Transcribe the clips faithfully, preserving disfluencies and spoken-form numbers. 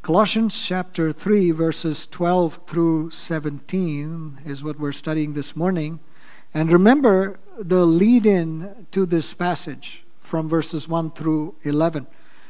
Colossians chapter three, verses twelve through seventeen is what we're studying this morning. And remember the lead-in to this passage from verses one through eleven.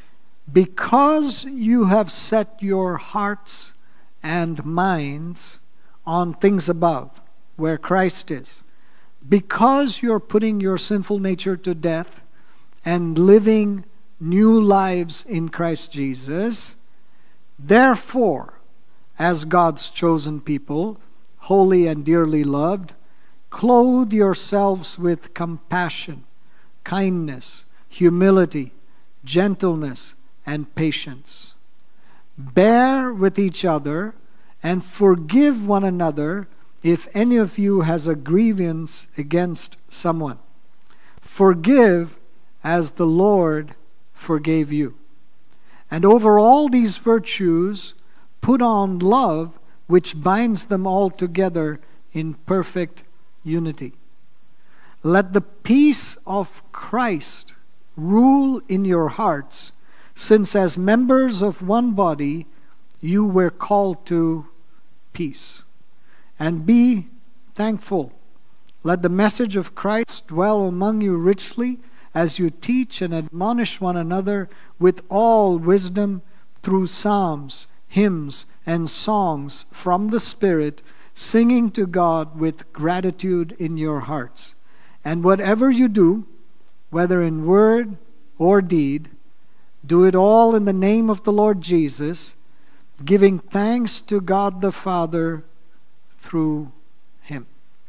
Because you have set your hearts and minds on things above, where Christ is. Because you're putting your sinful nature to death and living new lives in Christ Jesus, therefore, as God's chosen people, holy and dearly loved, clothe yourselves with compassion, kindness, humility, gentleness, and patience. Bear with each other and forgive one another if any of you has a grievance against someone. Forgive as the Lord forgave you. And over all these virtues, put on love, which binds them all together in perfect unity. Let the peace of Christ rule in your hearts, since as members of one body, you were called to peace. And be thankful. Let the message of Christ dwell among you richly, as you teach and admonish one another with all wisdom through psalms, hymns, and songs from the Spirit, singing to God with gratitude in your hearts. And whatever you do, whether in word or deed, do it all in the name of the Lord Jesus, giving thanks to God the Father through Him.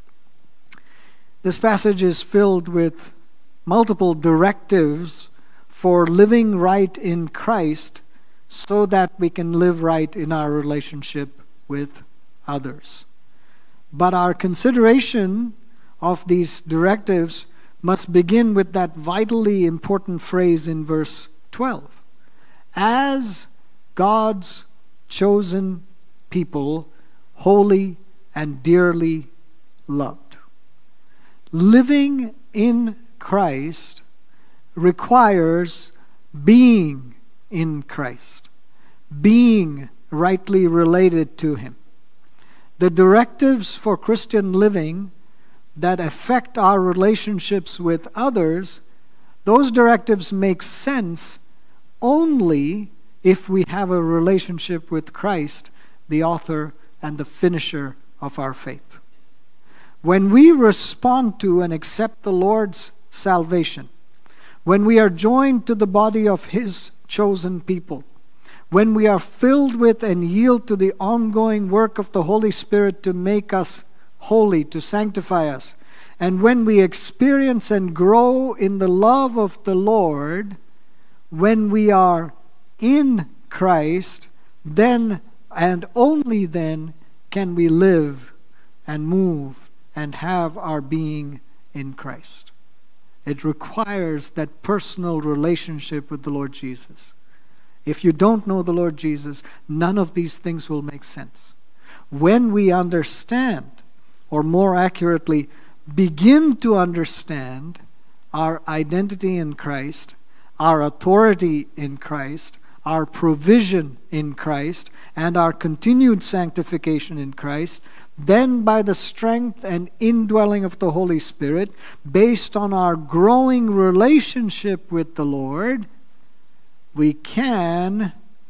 This passage is filled with multiple directives for living right in Christ so that we can live right in our relationship with others. But our consideration of these directives must begin with that vitally important phrase in verse twelve. As God's chosen people, holy and dearly loved. Living in Christ requires being in Christ, being rightly related to Him. The directives for Christian living that affect our relationships with others, those directives make sense only if we have a relationship with Christ, the author and the finisher of our faith. When we respond to and accept the Lord's salvation, when we are joined to the body of His chosen people, when we are filled with and yield to the ongoing work of the Holy Spirit to make us holy, to sanctify us, and when we experience and grow in the love of the Lord, when we are in Christ, then and only then can we live and move and have our being in Christ. It requires that personal relationship with the Lord Jesus. If you don't know the Lord Jesus, none of these things will make sense. When we understand, or more accurately, begin to understand our identity in Christ, our authority in Christ, our provision in Christ, and our continued sanctification in Christ, then by the strength and indwelling of the Holy Spirit, based on our growing relationship with the Lord, we can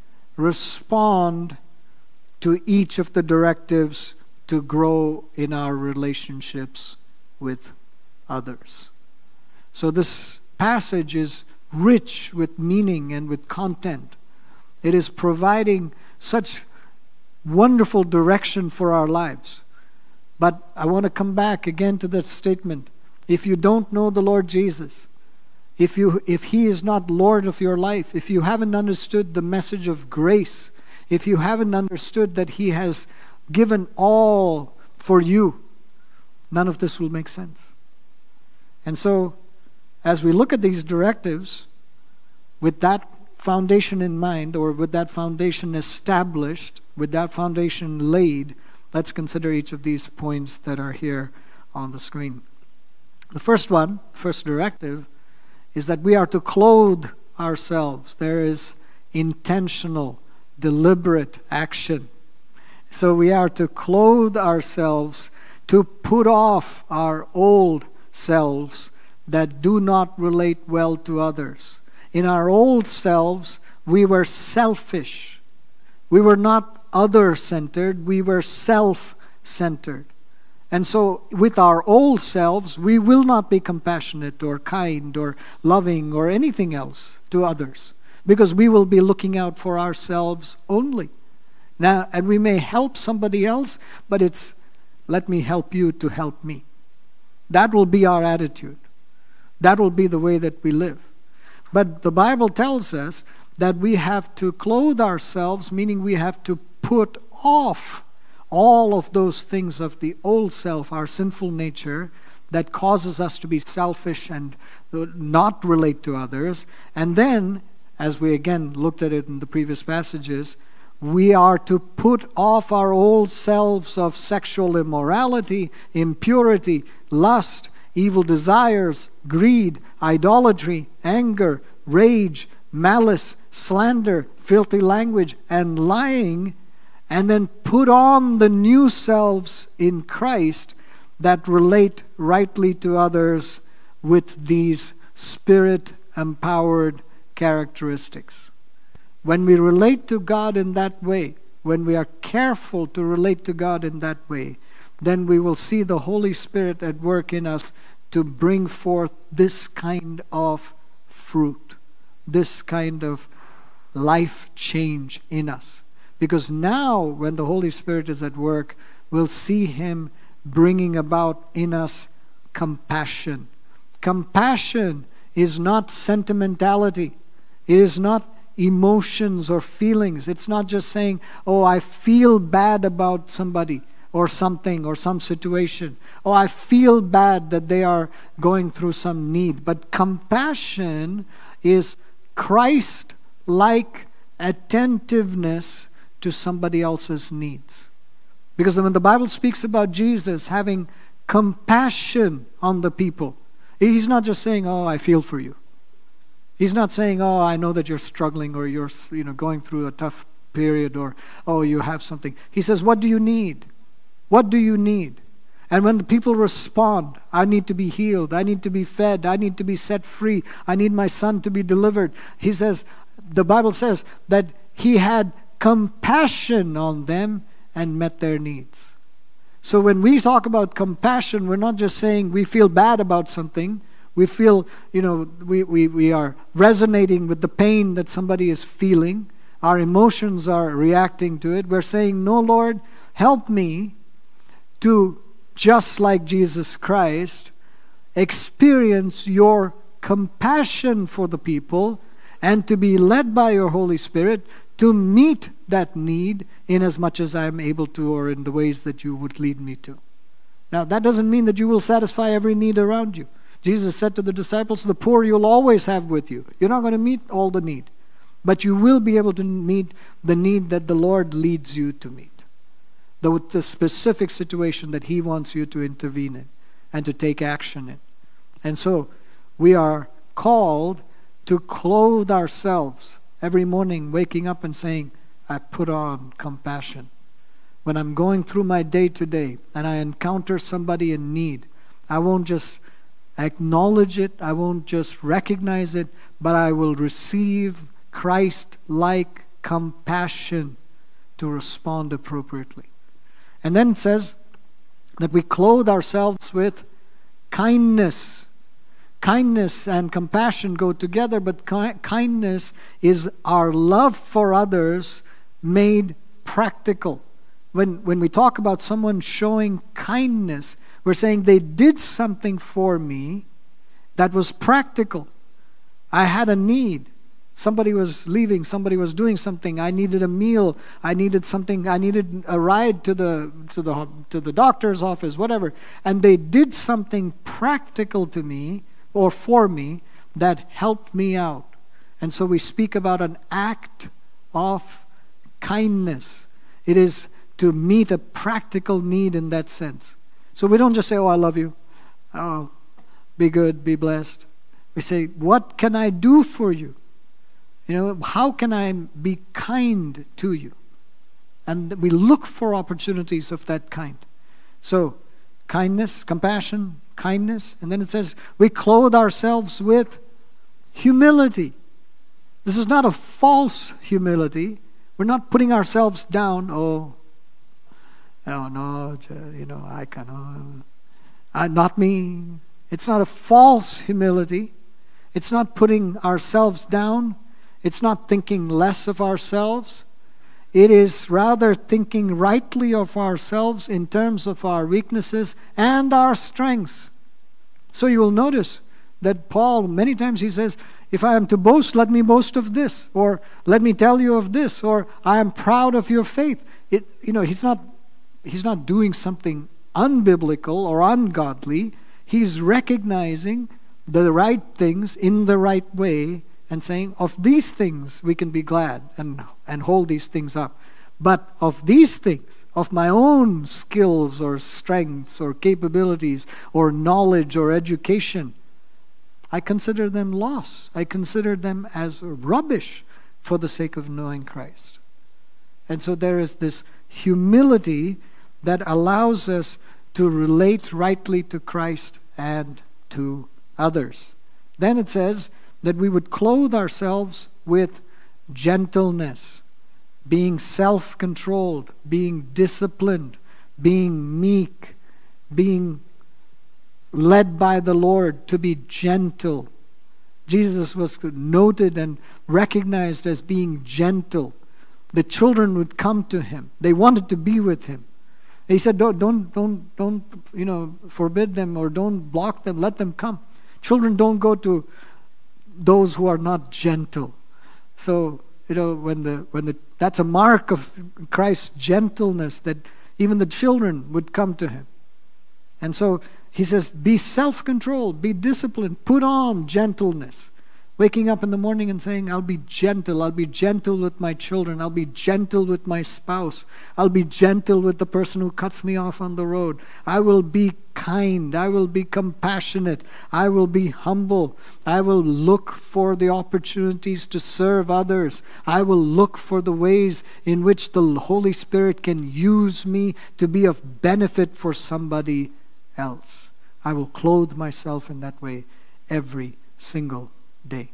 respond to each of the directives to grow in our relationships with others. So this passage is rich with meaning and with content. It is providing such wonderful direction for our lives. But I want to come back again to that statement. If you don't know the Lord Jesus, if you if He is not Lord of your life, if you haven't understood the message of grace, if you haven't understood that He has given all for you, none of this will make sense. And so, as we look at these directives, with that foundation in mind, or with that foundation established, with that foundation laid, let's consider each of these points that are here on the screen. The first one, first directive, is that we are to clothe ourselves. There is intentional, deliberate action. So we are to clothe ourselves, to put off our old selves that do not relate well to others. In our old selves, we were selfish. We were not other-centered, we were self-centered. And so with our old selves, we will not be compassionate or kind or loving or anything else to others, because we will be looking out for ourselves only. Now, and we may help somebody else, but it's, let me help you to help me. That will be our attitude. That will be the way that we live. But the Bible tells us that we have to clothe ourselves, meaning we have to put off all of those things of the old self, our sinful nature, that causes us to be selfish and not relate to others. And then, as we again looked at it in the previous passages, we are to put off our old selves of sexual immorality, impurity, lust, evil desires, greed, idolatry, anger, rage, malice, slander, filthy language, and lying, and then put on the new selves in Christ that relate rightly to others with these Spirit-empowered characteristics. When we relate to God in that way, when we are careful to relate to God in that way, then we will see the Holy Spirit at work in us to bring forth this kind of fruit, this kind of life change in us. Because now, when the Holy Spirit is at work, we'll see Him bringing about in us compassion. Compassion is not sentimentality. It is not emotions or feelings. It's not just saying, oh, I feel bad about somebody or something or some situation. Oh, I feel bad that they are going through some need. But compassion is Christ-like attentiveness to somebody else's needs. Because when the Bible speaks about Jesus having compassion on the people, He's not just saying, oh, I feel for you. He's not saying, oh, I know that you're struggling or you're you know, going through a tough period or, oh, you have something. He says, what do you need? What do you need? And when the people respond, I need to be healed, I need to be fed, I need to be set free, I need my son to be delivered. He says, the Bible says that He had compassion on them and met their needs. So when we talk about compassion, we're not just saying we feel bad about something. We feel, you know, we, we, we are resonating with the pain that somebody is feeling. Our emotions are reacting to it. We're saying, no, Lord, help me to, just like Jesus Christ, experience your compassion for the people and to be led by your Holy Spirit to meet that need in as much as I am able to or in the ways that you would lead me to. Now, that doesn't mean that you will satisfy every need around you. Jesus said to the disciples, the poor you'll always have with you. You're not going to meet all the need, but you will be able to meet the need that the Lord leads you to meet, the, with the specific situation that He wants you to intervene in and to take action in. And so we are called to clothe ourselves every morning, waking up and saying, I put on compassion. When I'm going through my day to day and I encounter somebody in need, I won't just acknowledge it, I won't just recognize it, but I will receive Christ-like compassion to respond appropriately. And then it says that we clothe ourselves with kindness. Kindness and compassion go together, but ki- kindness is our love for others made practical. When, when we talk about someone showing kindness, we're saying they did something for me that was practical. I had a need. Somebody was leaving, somebody was doing something. I needed a meal. I needed something. I needed a ride to the to the to the doctor's office, whatever. And they did something practical to me or for me that helped me out. And so we speak about an act of kindness. It is to meet a practical need in that sense. So we don't just say, oh, I love you. Oh, be good, be blessed. We say, what can I do for you? You know, how can I be kind to you? And we look for opportunities of that kind. So, kindness, compassion, kindness. And then it says, we clothe ourselves with humility. This is not a false humility. We're not putting ourselves down. Oh, no, no, you know, I cannot. Uh, not me. It's not a false humility. It's not putting ourselves down. It's not thinking less of ourselves. It is rather thinking rightly of ourselves in terms of our weaknesses and our strengths. So you will notice that Paul, many times he says, if I am to boast, let me boast of this, or let me tell you of this, or I am proud of your faith. It, you know, he's not, he's not doing something unbiblical or ungodly. He's recognizing the right things in the right way and saying, of these things we can be glad and, and hold these things up. But of these things, of my own skills or strengths or capabilities or knowledge or education, I consider them loss. I consider them as rubbish for the sake of knowing Christ. And so there is this humility that allows us to relate rightly to Christ and to others. Then it says that we would clothe ourselves with gentleness, being self-controlled, being disciplined, being meek, being led by the Lord to be gentle. Jesus was noted and recognized as being gentle. The children would come to him. They wanted to be with him. He said, don't, don't, don't, don't, you know, forbid them or don't block them. Let them come. Children don't go to those who are not gentle. So, you know, when the when the that's a mark of Christ's gentleness, that even the children would come to him. And so he says, be self-controlled, be disciplined, put on gentleness. Waking up in the morning and saying, I'll be gentle, I'll be gentle with my children, I'll be gentle with my spouse, I'll be gentle with the person who cuts me off on the road. I will be kind, I will be compassionate, I will be humble, I will look for the opportunities to serve others. I will look for the ways in which the Holy Spirit can use me to be of benefit for somebody else. I will clothe myself in that way every single day.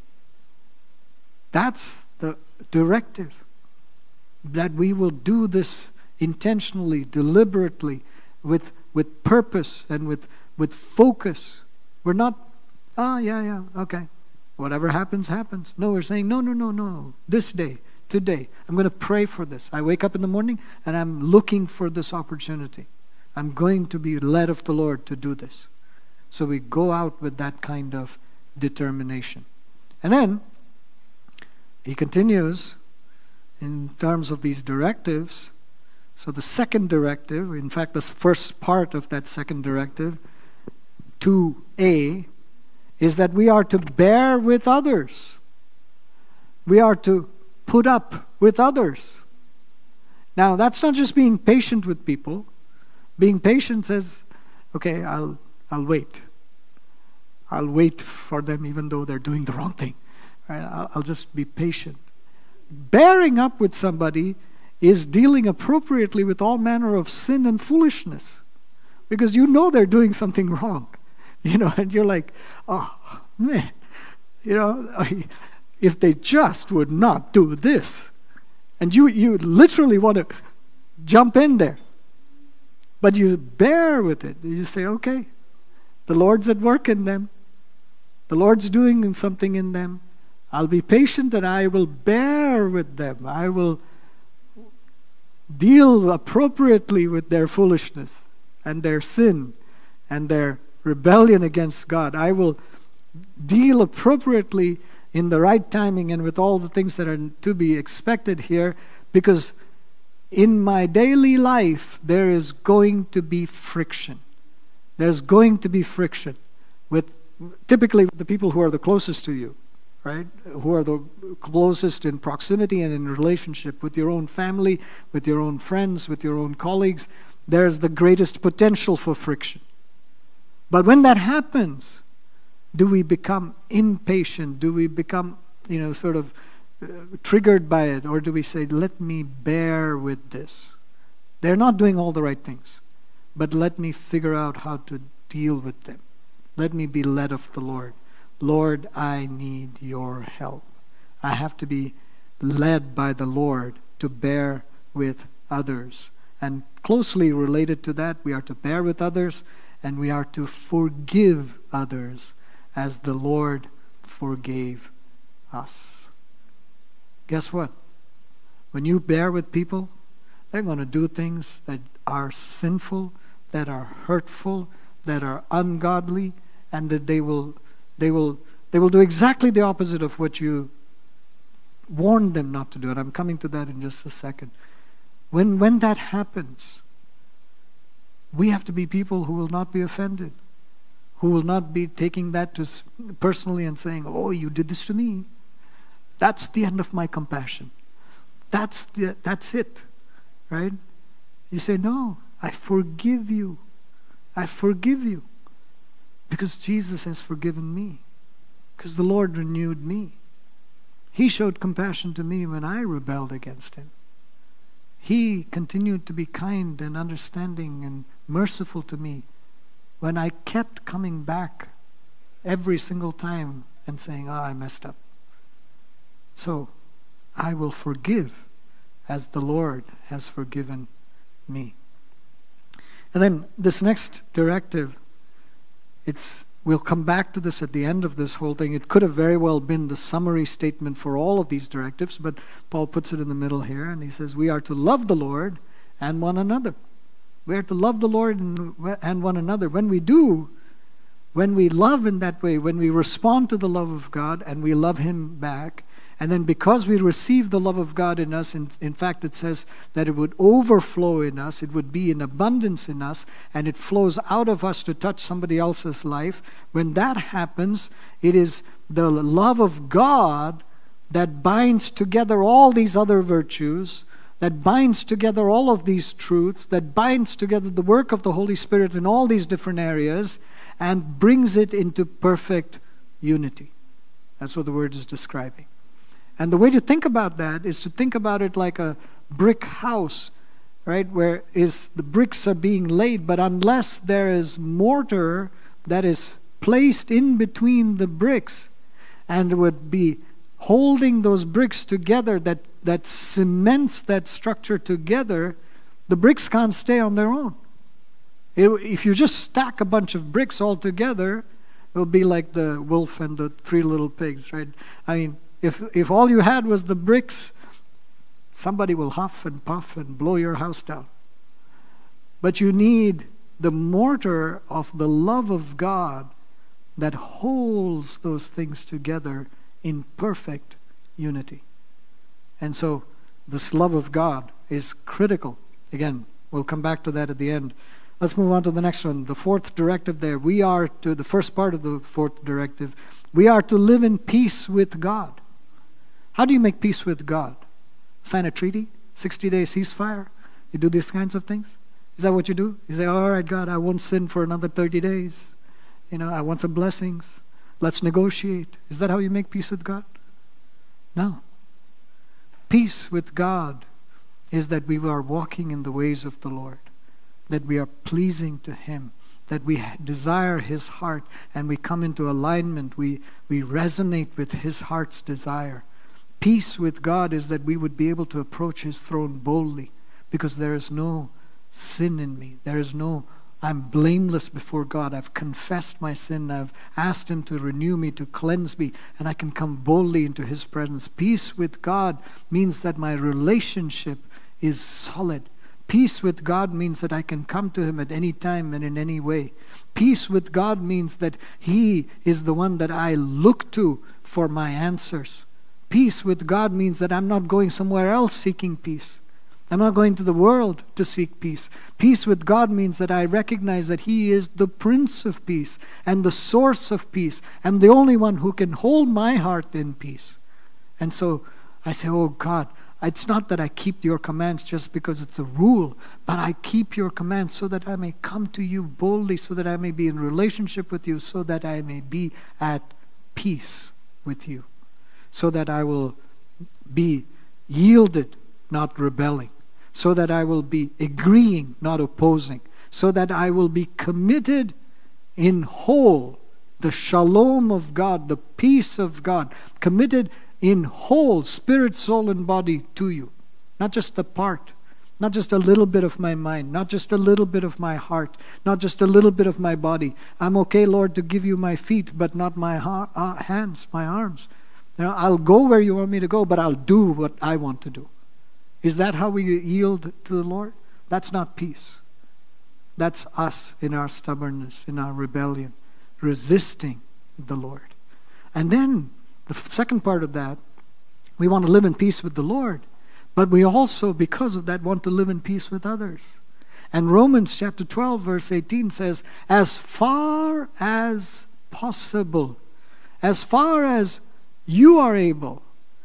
That's the directive. That we will do this intentionally, deliberately, with with purpose and with, with focus. We're not, ah, oh, yeah, yeah, okay. Whatever happens, happens. No, we're saying, no, no, no, no. This day, today, I'm going to pray for this. I wake up in the morning and I'm looking for this opportunity. I'm going to be led of the Lord to do this. So we go out with that kind of determination. And then he continues in terms of these directives. So the second directive, in fact the first part of that second directive, two A, is that we are to bear with others. We are to put up with others. Now that's not just being patient with people. Being patient says, okay, I'll I'll wait. I'll wait for them even though they're doing the wrong thing. Right? I'll, I'll just be patient. Bearing up with somebody is dealing appropriately with all manner of sin and foolishness. Because you know they're doing something wrong. You know, and you're like, oh, man. You know, if they just would not do this. And you, you literally want to jump in there. But you bear with it. You say, okay, the Lord's at work in them. The Lord's doing something in them. I'll be patient and I will bear with them. I will deal appropriately with their foolishness and their sin and their rebellion against God. I will deal appropriately in the right timing and with all the things that are to be expected here, because in my daily life there is going to be friction. There's going to be friction with typically the people who are the closest to you, right? Who are the closest in proximity and in relationship with your own family, with your own friends, with your own colleagues. There's the greatest potential for friction. But when that happens, do we become impatient? Do we become, you know, sort of uh, triggered by it, or do we say, let me bear with this? They're not doing all the right things, but let me figure out how to deal with them. Let me be led of the Lord. Lord, I need your help. I have to be led by the Lord to bear with others. And closely related to that, we are to bear with others, and we are to forgive others as the Lord forgave us. Guess what? When you bear with people, they're going to do things that are sinful, that are hurtful, that are ungodly, and that they will they will they will do exactly the opposite of what you warned them not to do. And I'm coming to that in just a second. When when that happens, we have to be people who will not be offended, who will not be taking that to personally and saying, "Oh, you did this to me. That's the end of my compassion. That's the that's it." Right? You say, "No, I forgive you. I forgive you because Jesus has forgiven me, because the Lord renewed me. He showed compassion to me when I rebelled against him. He continued to be kind and understanding and merciful to me when I kept coming back every single time and saying, oh, I messed up. So I will forgive as the Lord has forgiven me." And then this next directive, it's we'll come back to this at the end of this whole thing. It could have very well been the summary statement for all of these directives, but Paul puts it in the middle here, and he says we are to love the Lord and one another. We are to love the Lord and, and one another. When we do, when we love in that way, when we respond to the love of God and we love him back, and then because we receive the love of God in us, in, in fact it says that it would overflow in us, it would be in abundance in us, and it flows out of us to touch somebody else's life. When that happens, it is the love of God that binds together all these other virtues, that binds together all of these truths, that binds together the work of the Holy Spirit in all these different areas, and brings it into perfect unity. That's what the word is describing. And the way to think about that is to think about it like a brick house, right? Where is the bricks are being laid, but unless there is mortar that is placed in between the bricks and would be holding those bricks together, that, that cements that structure together, the bricks can't stay on their own. It, if you just stack a bunch of bricks all together, it'll be like the wolf and the three little pigs, right? I mean, If if all you had was the bricks, somebody will huff and puff and blow your house down. But you need the mortar of the love of God that holds those things together in perfect unity. And so this love of God is critical. Again, we'll come back to that at the end. Let's move on to the next one. The fourth directive there. We are to, the first part of the fourth directive, we are to live in peace with God. How do you make peace with God? Sign a treaty? sixty-day ceasefire? You do these kinds of things? Is that what you do? You say, all right, God, I won't sin for another thirty days. You know, I want some blessings. Let's negotiate. Is that how you make peace with God? No. Peace with God is that we are walking in the ways of the Lord, that we are pleasing to him, that we desire his heart, and we come into alignment. We, we resonate with his heart's desire. Peace with God is that we would be able to approach his throne boldly because there is no sin in me. There is no, I'm blameless before God. I've confessed my sin. I've asked him to renew me, to cleanse me, and I can come boldly into his presence. Peace with God means that my relationship is solid. Peace with God means that I can come to him at any time and in any way. Peace with God means that he is the one that I look to for my answers. Peace with God means that I'm not going somewhere else seeking peace. I'm not going to the world to seek peace. Peace with God means that I recognize that he is the Prince of Peace and the source of peace and the only one who can hold my heart in peace. And so I say, oh God, it's not that I keep your commands just because it's a rule, but I keep your commands so that I may come to you boldly, so that I may be in relationship with you, so that I may be at peace with you, so that I will be yielded, not rebelling, so that I will be agreeing, not opposing, so that I will be committed in whole, the shalom of God, the peace of God, committed in whole, spirit, soul, and body to you. Not just a part, not just a little bit of my mind, not just a little bit of my heart, not just a little bit of my body. I'm okay, Lord, to give you my feet, but not my ha- uh, hands, my arms. You know, I'll go where you want me to go, but I'll do what I want to do. Is that how we yield to the Lord? That's not peace. That's us in our stubbornness, in our rebellion, resisting the Lord. And then the second part of that, we want to live in peace with the Lord, but we also, because of that, want to live in peace with others. And Romans chapter twelve, verse eighteen says, as far as possible, as far as you are able,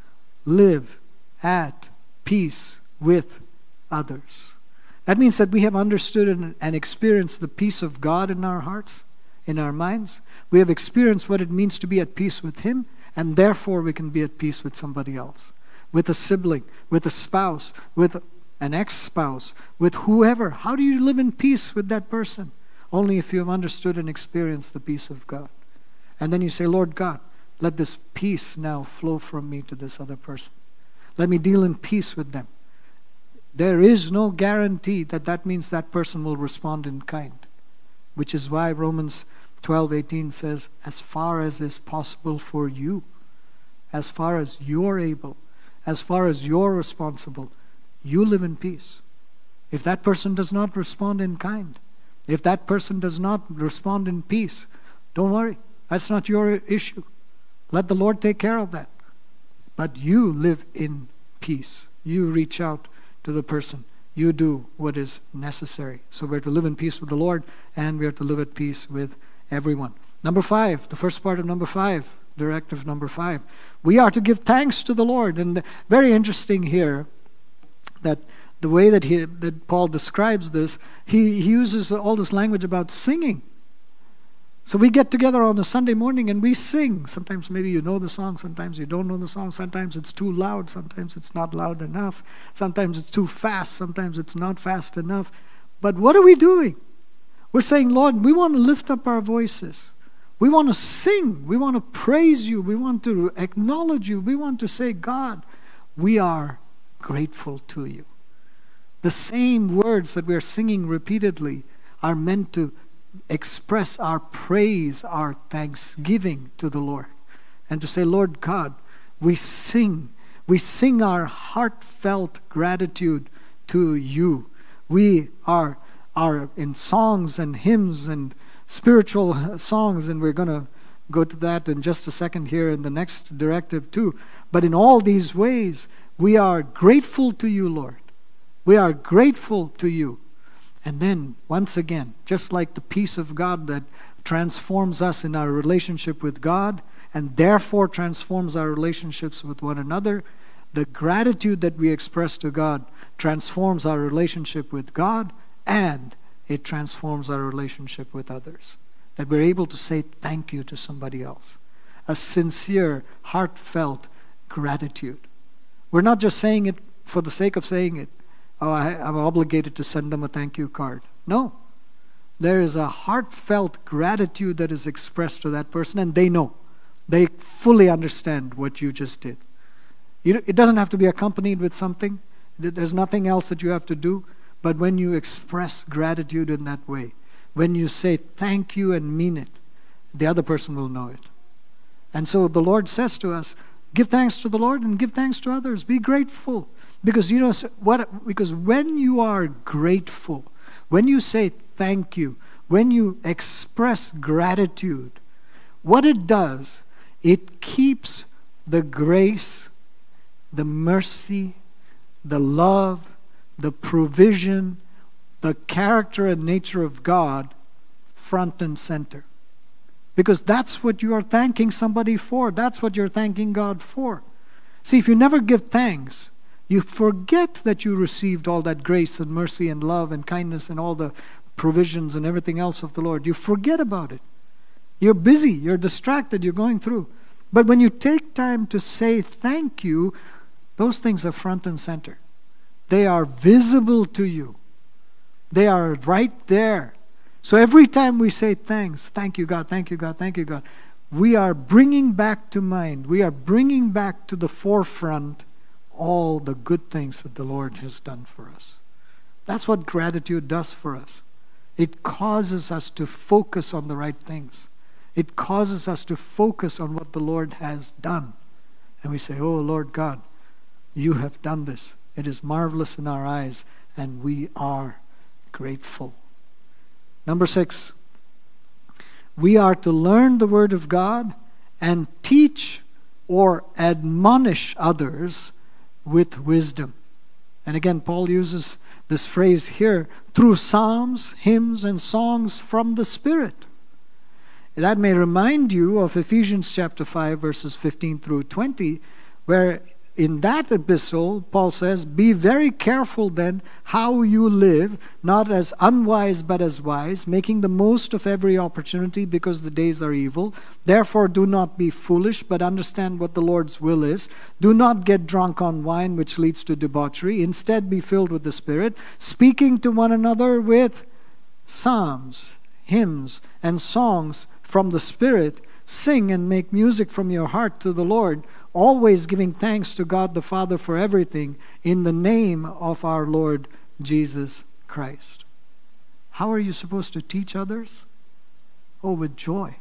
live at peace with others. That means that we have understood and, and experienced the peace of God in our hearts, in our minds. We have experienced what it means to be at peace with Him, and therefore we can be at peace with somebody else, with a sibling, with a spouse, with an ex-spouse, with whoever. How do you live in peace with that person? Only if you have understood and experienced the peace of God. And then you say, Lord God, let this peace now flow from me to this other person. Let me deal in peace with them. There is no guarantee that that means that person will respond in kind, which is why Romans twelve eighteen says, as far as is possible for you, as far as you're able, as far as you're responsible, you live in peace. If that person does not respond in kind, if that person does not respond in peace, don't worry. That's not your issue. Let the Lord take care of that. But you live in peace. You reach out to the person. You do what is necessary. So we're to live in peace with the Lord, and we are to live at peace with everyone. Number five, the first part of number five, directive number five. We are to give thanks to the Lord. And very interesting here that the way that he that Paul describes this, he, he uses all this language about singing. So we get together on a Sunday morning and we sing. Sometimes maybe you know the song, sometimes you don't know the song, sometimes it's too loud, sometimes it's not loud enough, sometimes it's too fast, sometimes it's not fast enough. But what are we doing? We're saying, Lord, we want to lift up our voices. We want to sing. We want to praise you. We want to acknowledge you. We want to say, God, we are grateful to you. The same words that we're singing repeatedly are meant to express our praise, our thanksgiving to the Lord. And to say, Lord God, we sing. We sing our heartfelt gratitude to you. We are, are in songs and hymns and spiritual songs, and we're going to go to that in just a second here in the next directive too. But in all these ways, we are grateful to you, Lord. We are grateful to you. And then, once again, just like the peace of God that transforms us in our relationship with God and therefore transforms our relationships with one another, the gratitude that we express to God transforms our relationship with God, and it transforms our relationship with others. That we're able to say thank you to somebody else. A sincere, heartfelt gratitude. We're not just saying it for the sake of saying it. Oh, I, I'm obligated to send them a thank you card. No. There is a heartfelt gratitude that is expressed to that person, and they know. They fully understand what you just did. You, it doesn't have to be accompanied with something. There's nothing else that you have to do. But when you express gratitude in that way, when you say thank you and mean it, the other person will know it. And so the Lord says to us, give thanks to the Lord and give thanks to others. Be grateful. Because you know what? Because when you are grateful, when you say thank you, when you express gratitude, what it does, it keeps the grace, the mercy, the love, the provision, the character and nature of God front and center. Because that's what you are thanking somebody for. That's what you're thanking God for. See, if you never give thanks, you forget that you received all that grace and mercy and love and kindness and all the provisions and everything else of the Lord. You forget about it. You're busy, you're distracted, you're going through. But when you take time to say thank you, those things are front and center. They are visible to you. They are right there. So every time we say thanks, thank you God, thank you God, thank you God, we are bringing back to mind, we are bringing back to the forefront all the good things that the Lord has done for us. That's what gratitude does for us. It causes us to focus on the right things. It causes us to focus on what the Lord has done. And we say, oh Lord God, you have done this. It is marvelous in our eyes, and we are grateful. Number six, we are to learn the Word of God and teach or admonish others with wisdom. And again, Paul uses this phrase here, through psalms, hymns, and songs from the Spirit. That may remind you of Ephesians chapter five, verses fifteen through twenty, where in that epistle, Paul says, be very careful then how you live, not as unwise but as wise, making the most of every opportunity because the days are evil. Therefore do not be foolish, but understand what the Lord's will is. Do not get drunk on wine, which leads to debauchery. Instead be filled with the Spirit, speaking to one another with psalms, hymns, and songs from the Spirit. Sing and make music from your heart to the Lord, always giving thanks to God the Father for everything in the name of our Lord Jesus Christ. How are you supposed to teach others? Oh, with joy,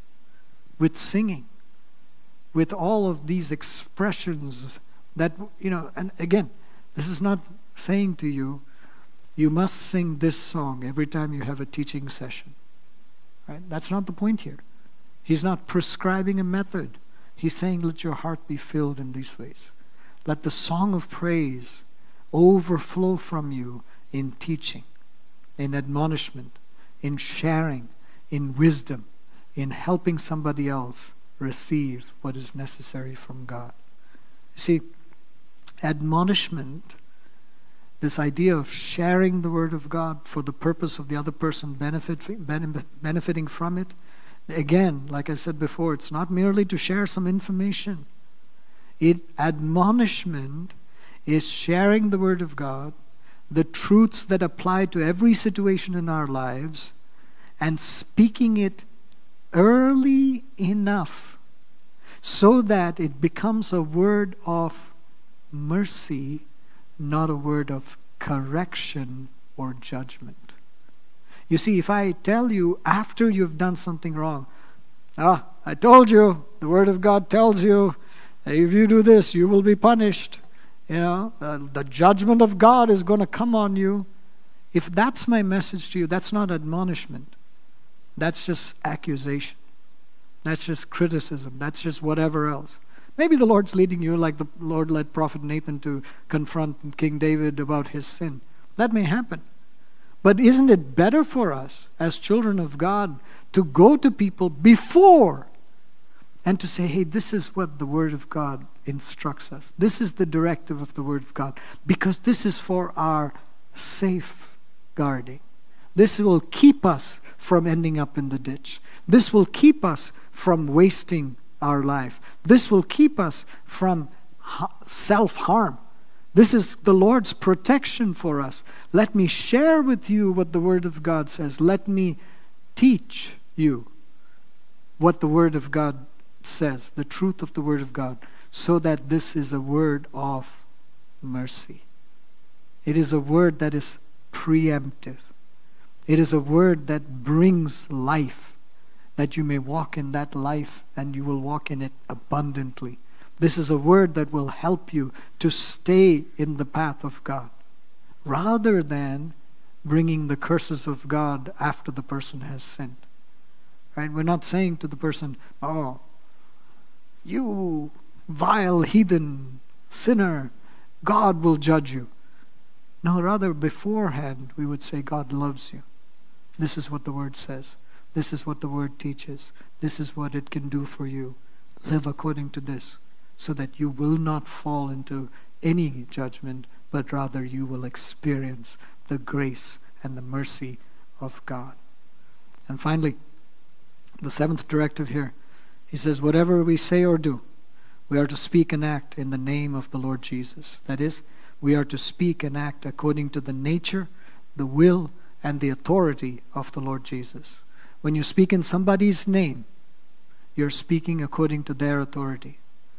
with singing, with all of these expressions that, you know, and again, this is not saying to you, you must sing this song every time you have a teaching session. Right? That's not the point here. He's not prescribing a method. He's saying, let your heart be filled in these ways. Let the song of praise overflow from you in teaching, in admonishment, in sharing, in wisdom, in helping somebody else receive what is necessary from God. You see, admonishment, this idea of sharing the Word of God for the purpose of the other person benefit, benefiting from it, again, like I said before, it's not merely to share some information. It, admonishment is sharing the Word of God, the truths that apply to every situation in our lives, and speaking it early enough so that it becomes a word of mercy, not a word of correction or judgment. You see, if I tell you after you've done something wrong, ah, I told you, the Word of God tells you that if you do this, you will be punished. You know, uh, the judgment of God is going to come on you. If that's my message to you, that's not admonishment. That's just accusation. That's just criticism. That's just whatever else. Maybe the Lord's leading you like the Lord led Prophet Nathan to confront King David about his sin. That may happen. But isn't it better for us as children of God to go to people before and to say, hey, this is what the Word of God instructs us. This is the directive of the Word of God, because this is for our safeguarding. This will keep us from ending up in the ditch. This will keep us from wasting our life. This will keep us from self-harm. This is the Lord's protection for us. Let me share with you what the Word of God says. Let me teach you what the Word of God says, the truth of the Word of God, so that this is a word of mercy. It is a word that is preemptive. It is a word that brings life, that you may walk in that life and you will walk in it abundantly. This is a word that will help you to stay in the path of God, rather than bringing the curses of God after the person has sinned. Right? We're not saying to the person, oh, you vile heathen sinner, God will judge you. No, rather beforehand we would say, God loves you. This is what the Word says. This is what the Word teaches. This is what it can do for you. Live according to this, so that you will not fall into any judgment, but rather you will experience the grace and the mercy of God. And finally, the seventh directive here, he says, whatever we say or do, We are to speak and act in the name of the Lord Jesus. That is, we are to speak and act according to the nature, the will, and the authority of the Lord Jesus. When you speak in somebody's name, you're speaking according to their authority.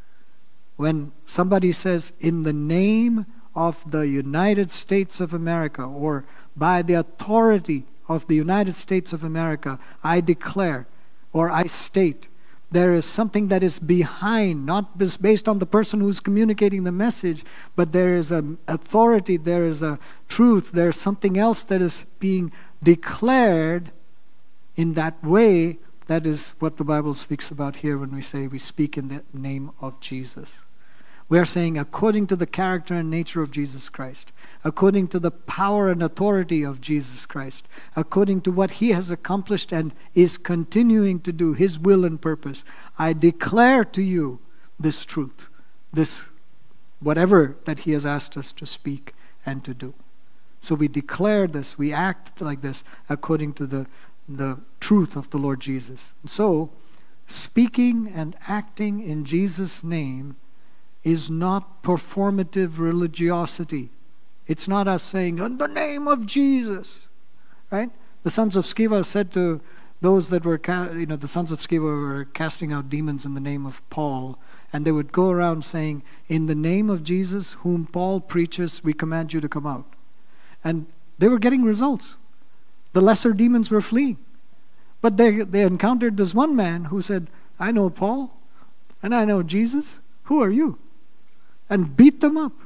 When somebody says, in the name of the United States of America, or by the authority of the United States of America, I declare, or I state, there is something that is behind, not based on the person who's communicating the message, but there is an authority, there is a truth, there's something else that is being declared in that way. That is what the Bible speaks about here when we say we speak in the name of Jesus. We are saying according to the character and nature of Jesus Christ, according to the power and authority of Jesus Christ, according to what He has accomplished and is continuing to do, His will and purpose, I declare to you this truth, this whatever that He has asked us to speak and to do. So we declare this, we act like this according to the, the truth of the Lord Jesus. So, speaking and acting in Jesus' name is not performative religiosity. It's not us saying, in the name of Jesus, right? The sons of Sceva said to those that were, you know, the sons of Sceva were casting out demons in the name of Paul, and they would go around saying, in the name of Jesus, whom Paul preaches, we command you to come out. And they were getting results. The lesser demons were fleeing. But they, they encountered this one man who said, I know Paul, and I know Jesus. Who are you? And beat them up.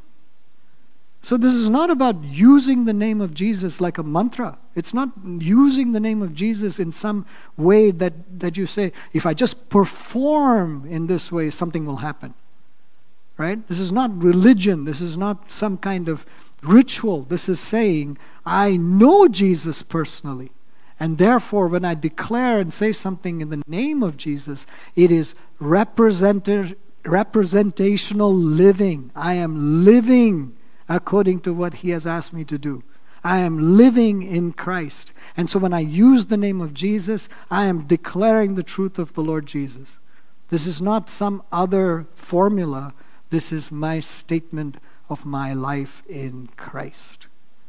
So this is not about using the name of Jesus like a mantra. It's not using the name of Jesus in some way that, that you say, if I just perform in this way, something will happen. Right? This is not religion. This is not some kind of ritual. This is saying, I know Jesus personally. And therefore, when I declare and say something in the name of Jesus, it is represented representational living. I am living according to what He has asked me to do. I am living in Christ. And so when I use the name of Jesus, I am declaring the truth of the Lord Jesus. This is not some other formula. This is my statement of my life in Christ.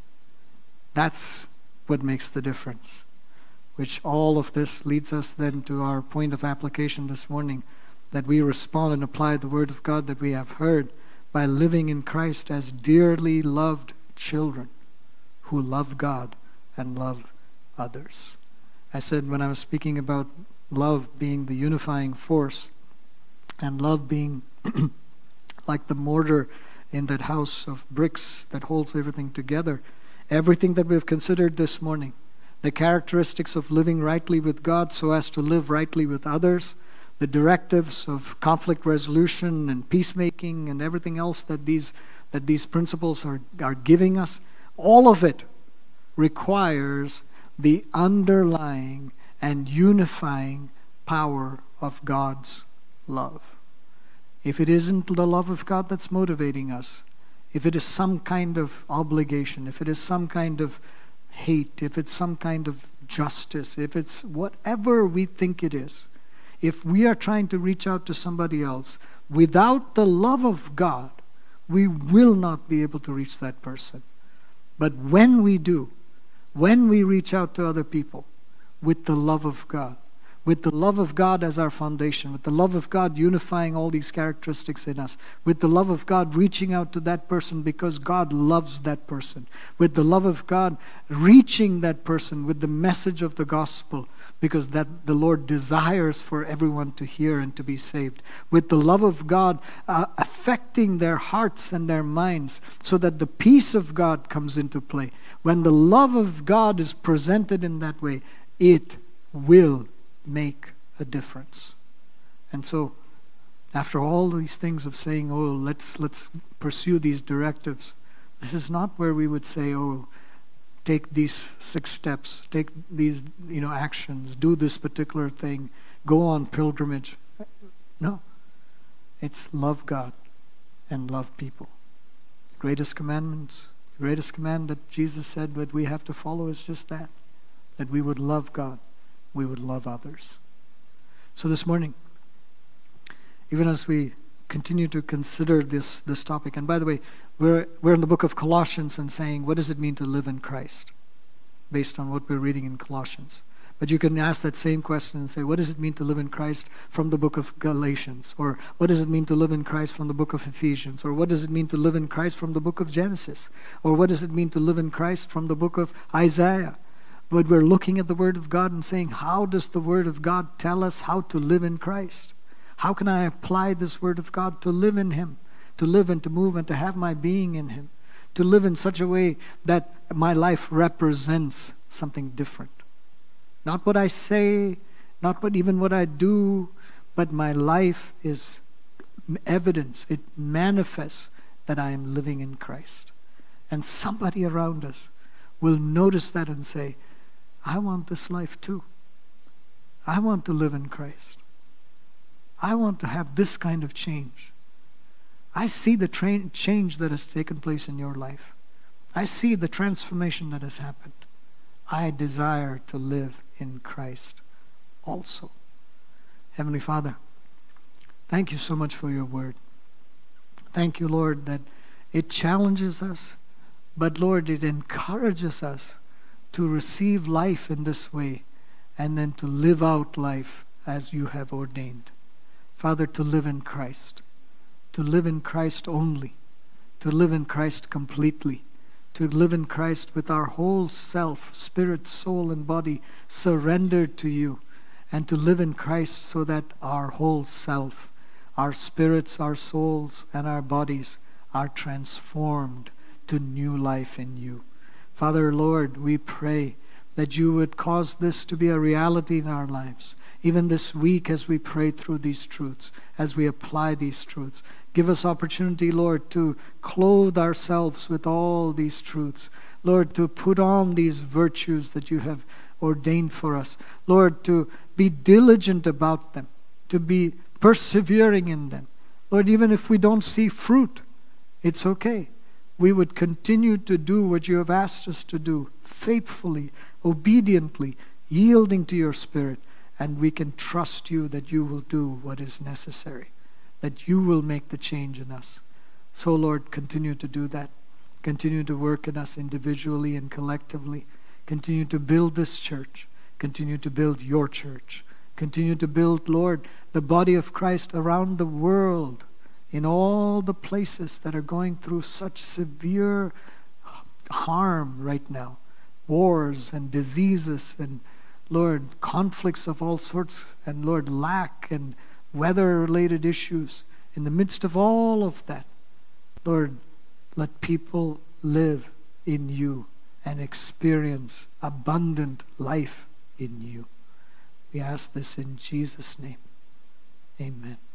That's what makes the difference. Which all of this leads us then to our point of application this morning, that we respond and apply the Word of God that we have heard by living in Christ as dearly loved children who love God and love others. I said when I was speaking about love being the unifying force and love being like the mortar in that house of bricks that holds everything together, everything that we've considered this morning, the characteristics of living rightly with God so as to live rightly with others, the directives of conflict resolution and peacemaking and everything else that these that these principles are, are giving us, all of it requires the underlying and unifying power of God's love. If it isn't the love of God that's motivating us, if it is some kind of obligation, if it is some kind of hate, if it's some kind of justice, if it's whatever we think it is, if we are trying to reach out to somebody else without the love of God, we will not be able to reach that person. But when we do, when we reach out to other people with the love of God, with the love of God as our foundation, with the love of God unifying all these characteristics in us, with the love of God reaching out to that person because God loves that person, with the love of God reaching that person with the message of the gospel because that the Lord desires for everyone to hear and to be saved, with the love of God uh, affecting their hearts and their minds so that the peace of God comes into play. When the love of God is presented in that way, it will make a difference. And so, after all these things of saying, oh, let's let's pursue these directives, this is not where we would say, oh, take these six steps, take these, you know, actions, do this particular thing, go on pilgrimage. No. It's love God and love people. Greatest commandments, greatest command that Jesus said that we have to follow is just that, that we would love God, we would love others. So this morning, even as we continue to consider this, this topic. And by the way, we're, we're in the book of Colossians and saying, what does it mean to live in Christ? Based on what we're reading in Colossians. But you can ask that same question and say, what does it mean to live in Christ from the book of Galatians? Or what does it mean to live in Christ from the book of Ephesians? Or what does it mean to live in Christ from the book of Genesis? Or what does it mean to live in Christ from the book of Isaiah? But we're looking at the Word of God and saying, how does the Word of God tell us how to live in Christ? How can I apply this Word of God to live in Him? To live and to move and to have my being in Him? To live in such a way that my life represents something different. Not what I say, not what even what I do, but my life is evidence. It manifests that I am living in Christ. And somebody around us will notice that and say, I want this life too. I want to live in Christ. I want to have this kind of change. I see the tra- change that has taken place in your life. I see the transformation that has happened. I desire to live in Christ also. Heavenly Father, thank you so much for your word. Thank you, Lord, that it challenges us, but Lord, it encourages us to receive life in this way and then to live out life as you have ordained. Father, to live in Christ, to live in Christ only, to live in Christ completely, to live in Christ with our whole self, spirit, soul, and body surrendered to you, and to live in Christ so that our whole self, our spirits, our souls, and our bodies are transformed to new life in you. Father, Lord, we pray that you would cause this to be a reality in our lives. Even this week as we pray through these truths, as we apply these truths, give us opportunity, Lord, to clothe ourselves with all these truths. Lord, to put on these virtues that you have ordained for us. Lord, to be diligent about them, to be persevering in them. Lord, even if we don't see fruit, it's okay. We would continue to do what you have asked us to do, faithfully, obediently, yielding to your Spirit, and we can trust you that you will do what is necessary, that you will make the change in us. So, Lord, continue to do that. Continue to work in us individually and collectively. Continue to build this church. Continue to build your church. Continue to build, Lord, the body of Christ around the world, in all the places that are going through such severe harm right now. Wars and diseases and, Lord, conflicts of all sorts, and, Lord, lack and weather-related issues. In the midst of all of that, Lord, let people live in you and experience abundant life in you. We ask this in Jesus' name. Amen.